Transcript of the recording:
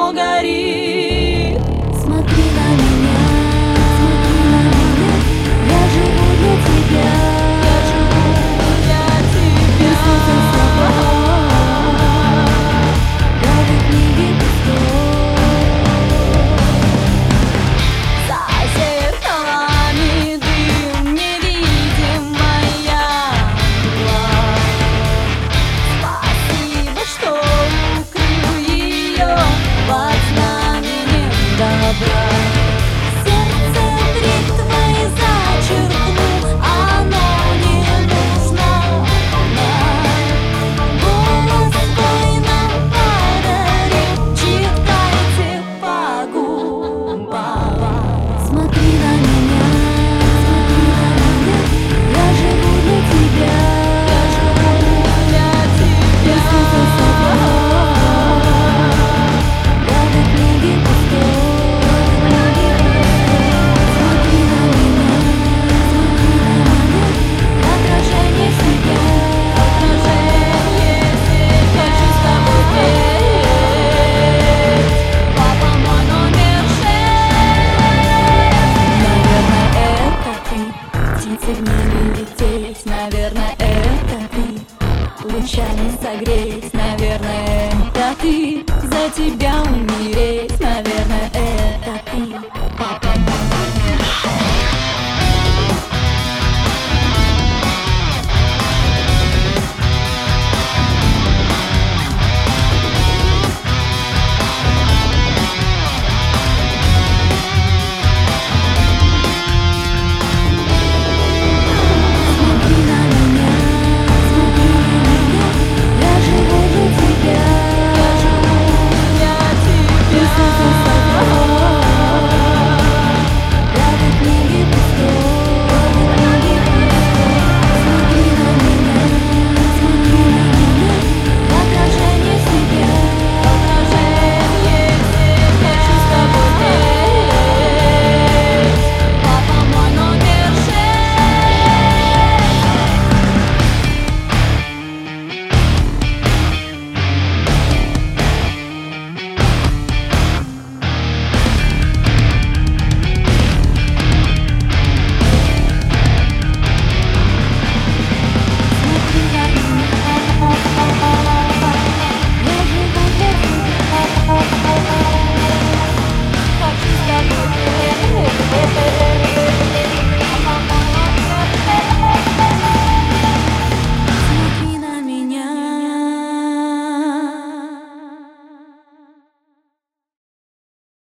все горит. Смотри на меня, я живу для тебя. Без солнца с тобой, правда книги пустой. За зеркалами дым, невидимая мгла. Спасибо, что укрыл ее под знаменем добра. Сердце бритвой зачеркну, оно не нужно нам. Голос твой нам подарил, читайте по губам. Смотри на меня, я живу для тебя. Без солнца с тобой, правда книги пустой. Смотри на меня, отражение себя. Хочу с тобой петь. Папа мой номер 6. Наверное, это ты, птицы в небе лететь. Наверное, это ты, лучами согреть. Наверное, это ты, за тебя умереть.